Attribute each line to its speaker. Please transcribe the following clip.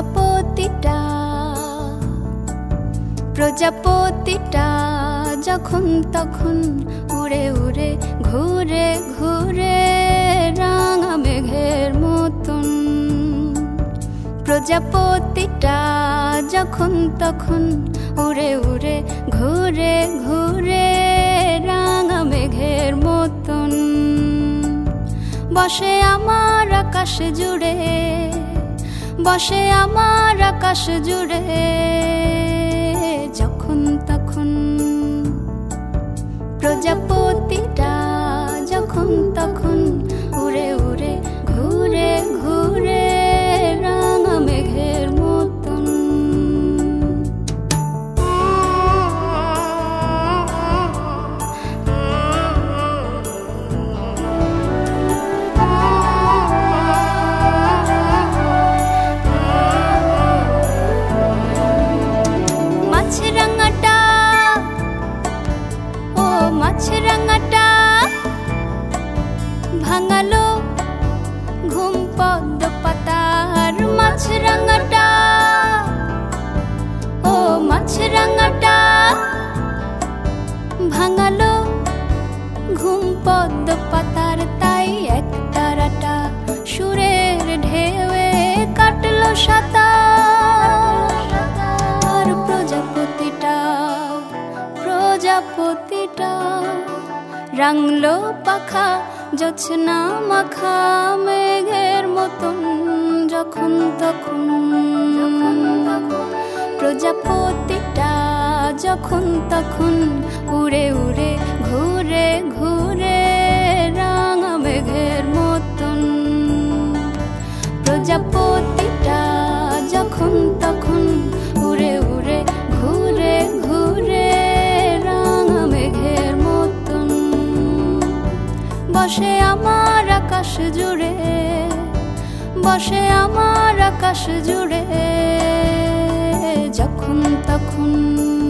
Speaker 1: প্রজাপতিটা প্রজাপতিটা যখন তখন উড়ে উড়ে ঘুরে ঘুরে রাঙা মেঘের মতন। প্রজাপতিটা যখন তখন উড়ে উড়ে ঘুরে ঘুরে রাঙা মেঘের মতন। বসে আমার আকাশ জুড়ে, বসে আমার আকাশ জুড়ে যখন তখন। প্রজাপতিটা যখন তখন উড়ে উড়ে ঘুরে ঘুরে রাঙা মেঘের মতন। মাছরাঙাটা ও মাছরাঙাটা ভাঙালো ঘুম পদ্ম পাতার। মাছরাঙাটা ও মাছরাঙাটা ভাঙালো ঘুম পদ্ম পাতার। তাই এক তারাটা সুরের ঢেউয়ে কাটলো সাঁতার। প্রজাপতিটা প্রজাপতিটা রাঙলো পাখা জোছনা মাখা মেঘের মতন যখন তখন। প্রজাপতিটা যখন তখন উড়ে উড়ে ঘুরে ঘুরে রাঙা মেঘের মতন। প্রজাপতিটা যখন তখন উড়ে উড়ে ঘুরে ঘুরে রাঙা মেঘের মতন। বসে আমার আকাশ জুড়ে, বসে আমার আকাশ জুড়ে যখন তখন।